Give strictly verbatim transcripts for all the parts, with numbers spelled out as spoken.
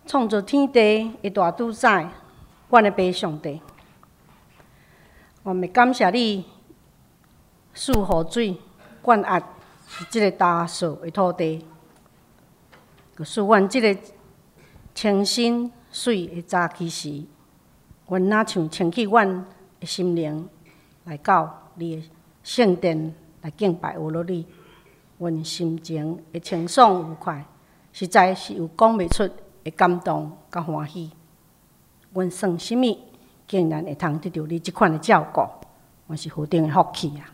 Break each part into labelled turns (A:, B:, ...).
A: 创造天地的大主宰，阮的爸上帝，我们感谢你赐雨水灌压即个大树的土地，使阮即个清新水的早起时，阮若像撑起阮的心灵来到你的圣殿来敬拜有落你，阮心情会清爽愉快，实在是有讲袂出的感动甲欢喜。阮算什么，竟然会通得到你即款的照顾，阮是何等的福气啊！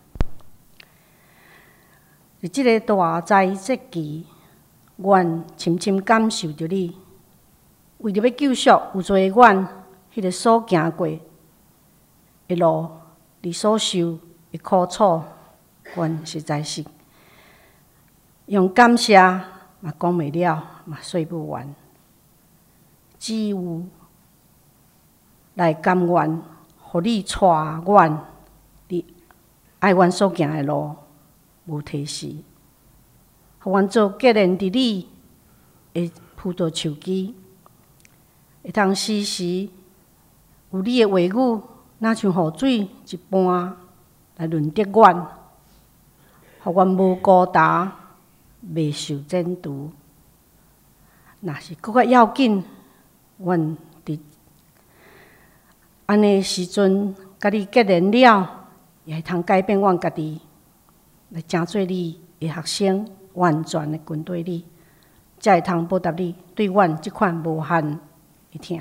A: 伫即个大灾节期，阮深深感受着你为着要救赎有罪的阮，迄个所行过的路，你所受的苦楚，阮实在是用感谢嘛讲袂了，嘛说不完。只有来甘愿，互你带阮，你爱阮所行的路，无提示，互阮做结连伫你的葡萄树枝，会通时时有你的话语，若像雨水一般来润泽阮，互阮无孤单，袂受剪除。若是搁较要紧，阮伫安尼时阵，甲你结连了，也会通改变阮家己，来成做你的学生，完全的跟对你，才会通报答你对阮即款无限的疼。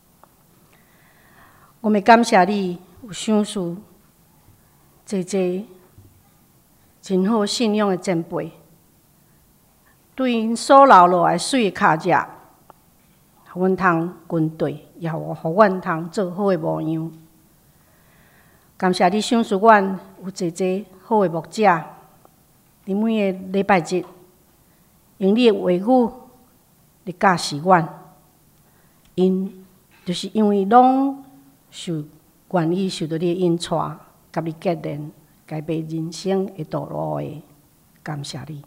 A: 我们感谢你有赏赐济济真好信仰的前辈，对因所流落来水的脚迹，互阮通跟对，也互阮通做好的模样。感谢你赏赐阮有济济好的牧者，伫每个礼拜日，用你的话语来教示阮。因就是因为拢受愿意受到你的恩带，甲你结连，改变人生的道路的。感谢你。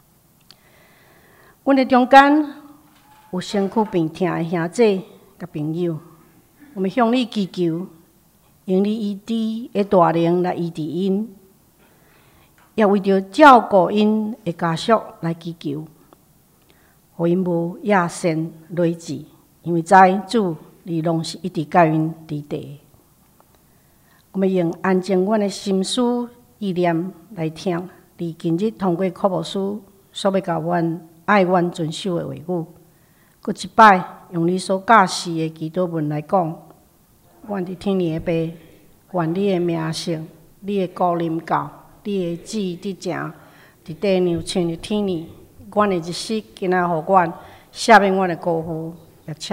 A: 阮的中间有身躯病痛的兄弟甲朋友，我们向你祈求，用你医治的大能来医治因，也为着照顾因的家属来祈求，互因无野心累积，因为知主你拢是一直甲因伫地。我们用安静阮的心思意念来听你今日通过科牧师所要甲阮爱阮遵守的话语。搁一摆用你所教示的祈祷文来讲，阮伫天父的爸，愿你的名声、你的高临教、你的旨意伫正，伫地上亲入天父。阮的日时，今仔互阮赦免阮的过负，也且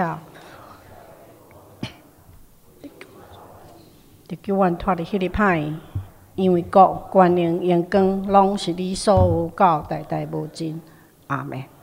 A: 就叫阮脱离迄个歹，因为国、权能、荣光，拢是你所有，到代代无尽。阿门。